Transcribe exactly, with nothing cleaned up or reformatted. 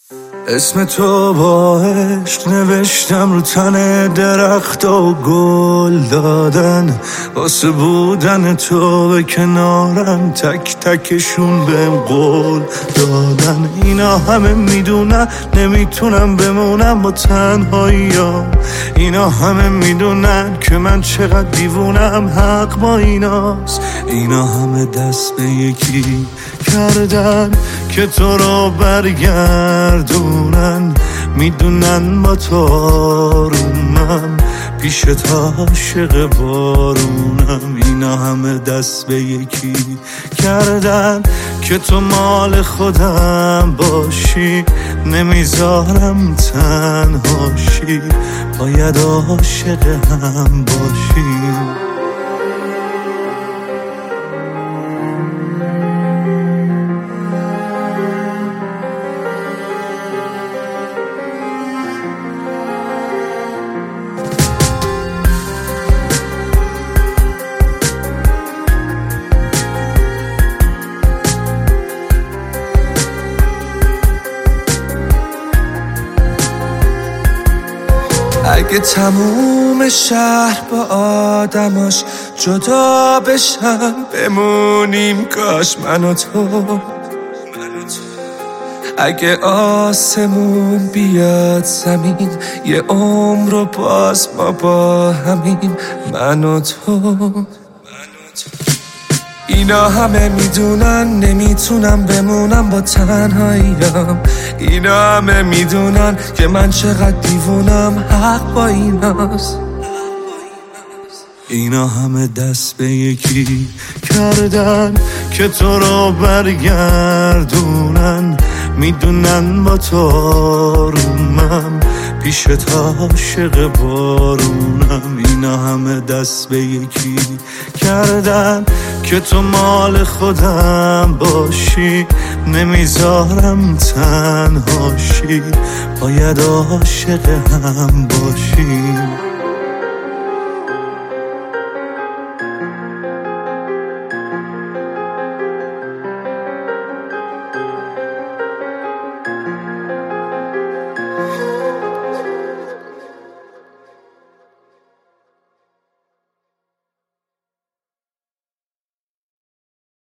اسم تو با عشق نوشتم رو تن درخت و گل دادن، واسه بودن تو به کنارم تک تکشون بهم قول دادن. اینا همه میدونن نمیتونم بمونم با تنهاییام، اینا همه میدونن که من چقدر دیوونم، حق با ایناست. اینا همه دست به یکی کردن که تو رو برگردونن، میدونن با تو آرومم، پیشت عاشق بارونم. اینا همه دست به یکی کردن که تو مال خودم باشی، نمیذارم تنهاشی، باید عاشق هم باشیم. اگه تموم شهر با آدماش جدا بشن، بمونیم کاش من و تو. اگه آسمون بیاد زمین، یه عمر و باز ما با همین، من و تو. اینا همه میدونن نمیتونم بمونم با تنهاییم، اینا همه میدونن که من چقدر دیوونم، حق با ایناست. اینا همه دست به یکی کردن که تو رو برگردونن، میدونن با تو آرومم، پیشت عاشق بارونم. اینا همه دست به یکی کردن که تو مال خودم باشی، نمیذارم تنهاشی، باید عاشق هم باشی.